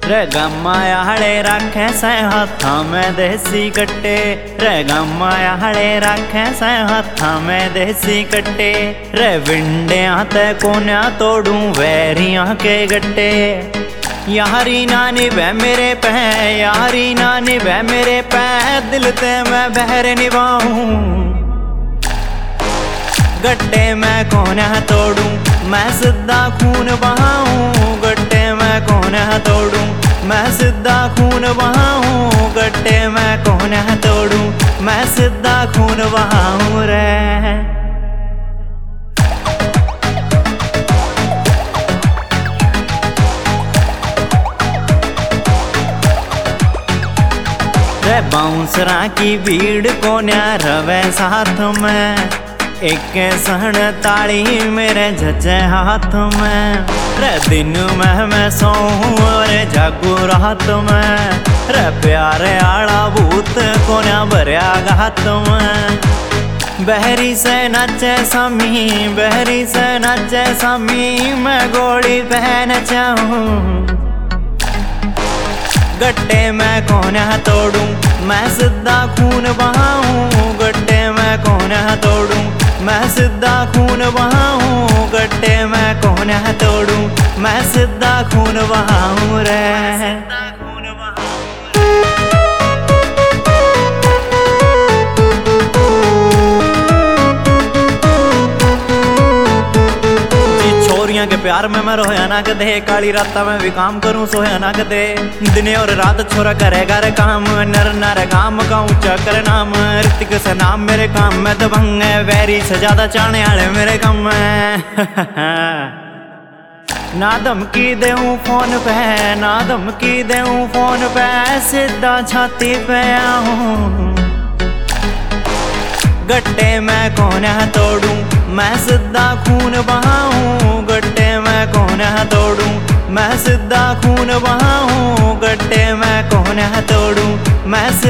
रे गम्मायाड़े राखे से हाथा में देसी कट्टे। रे गम्मायाड़े राखे से हाथा में देसी कट्टे। रे विंडिया ते कोन्या तोड़ू वैरियां के गट्टे। यारी नानी बह मेरे पे, यारी नानी बह मेरे पे, दिल ते मैं बहर निभाऊं। गट्टे मैं कोन्या तोड़ू मैं सीधा खून बहाऊं। गट्टे मैं कोन्या तोड़ू मैं सीधा खून बहाऊं। गट्टे मैं कोन्या तोड़ू मैं सीधा खून बहाऊं रे। रे बाउंसरा की भीड़ कोन्या रवे साथ में। एक सहन ताड़ी मेरे झचे हाथ में। रे दिन में मैं सोऊं और जागू रात में। रे प्यारे आड़ा भूत कोन्या भरया घात में। बहरी से नाचे सामी, बहरी से नाचे सामी, मैं गोली पहन चाहूं। गट्टे मैं कोन्या तोड़ू मैं सीधा खून बहाऊं। गट्टे मैं कोन्या तोड़ू मैं सीधा खून बहाऊं। गट्टे मैं कोन्या तोड़ू मैं सीधा खून बहाऊं रे। के प्यार में मैं रोया ना कदे। काली रात में भी काम करूं सोया ना कदे। दिन और रात छोरा करेगा रे काम। नर नर काम का ऊंचा कर नाम। ऋतिक से नाम मेरे काम में दबंग है। वैरी से ज्यादा चाहने वाले मेरे काम में। ना धमकी देऊं फोन पे, ना धमकी देऊं फोन पे, सीधा छाती पे आऊं। गट्टे मैं कोन्या तोड़ू मैं सीधा खून बहाऊं। गट्टे मैं कोन्या तोड़ू मैं सीधा खून बहाऊं। गट्टे मैं कोन्या तोड़ू मैं